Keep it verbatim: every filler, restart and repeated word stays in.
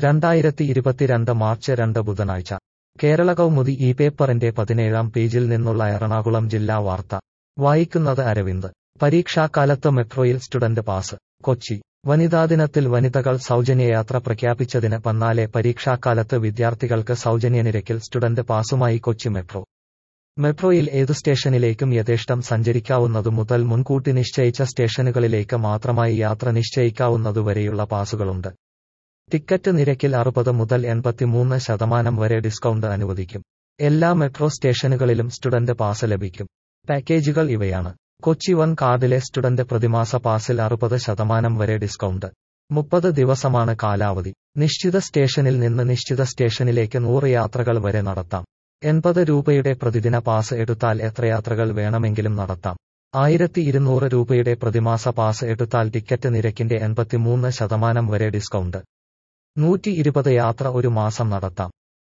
രണ്ടായിരത്തി ഇരുപത്തിരണ്ട് മാർച്ച് രണ്ട് ബുധനാഴ്ച കേരള കൗമുദി ഈ പേപ്പറിന്റെ പതിനേഴാം പേജിൽ നിന്നുള്ള എറണാകുളം ജില്ലാ വാർത്ത വായിക്കുന്നത് അരവിന്ദ്. പരീക്ഷാക്കാലത്ത് മെട്രോയിൽ സ്റ്റുഡന്റ് പാസ്. കൊച്ചി. വനിതാദിനത്തിൽ വനിതകൾ സൗജന്യയാത്ര പ്രഖ്യാപിച്ചതിന് പിന്നാലെ പരീക്ഷാക്കാലത്ത് വിദ്യാർത്ഥികൾക്ക് സൗജന്യനിരക്കിൽ സ്റ്റുഡന്റ് പാസുമായി കൊച്ചി മെട്രോ. മെട്രോയിൽ ഏതു സ്റ്റേഷനിലേക്കും യഥേഷ്ടം സഞ്ചരിക്കാവുന്നതു മുതൽ മുൻകൂട്ടി നിശ്ചയിച്ച സ്റ്റേഷനുകളിലേക്ക് മാത്രമായി യാത്ര നിശ്ചയിക്കാവുന്നതുവരെയുള്ള പാസുകളുണ്ട്. ടിക്കറ്റ് നിരക്കിൽ അറുപത് മുതൽ എൺപത്തിമൂന്ന് ശതമാനം വരെ ഡിസ്കൗണ്ട് അനുവദിക്കും. എല്ലാ മെട്രോ സ്റ്റേഷനുകളിലും സ്റ്റുഡന്റ് പാസ് ലഭിക്കും. പാക്കേജുകൾ ഇവയാണ്. കൊച്ചി വൺ കാർഡിലെ സ്റ്റുഡന്റ് പ്രതിമാസ പാസിൽ അറുപത് ശതമാനം വരെ ഡിസ്കൗണ്ട്. മുപ്പത് ദിവസമാണ് കാലാവധി. നിശ്ചിത സ്റ്റേഷനിൽ നിന്ന് നിശ്ചിത സ്റ്റേഷനിലേക്ക് നൂറ് യാത്രകൾ വരെ നടത്താം. എൺപത് രൂപയുടെ പ്രതിദിന പാസ് എടുത്താൽ എത്ര യാത്രകൾ വേണമെങ്കിലും നടത്താം. ആയിരത്തി ഇരുന്നൂറ് രൂപയുടെ പ്രതിമാസ പാസ് എടുത്താൽ ടിക്കറ്റ് നിരക്കിന്റെ എൺപത്തിമൂന്ന് ശതമാനം വരെ ഡിസ്കൗണ്ട്. നൂറ്റി ഇരുപത് യാത്ര ഒരു മാസം നടത്താം.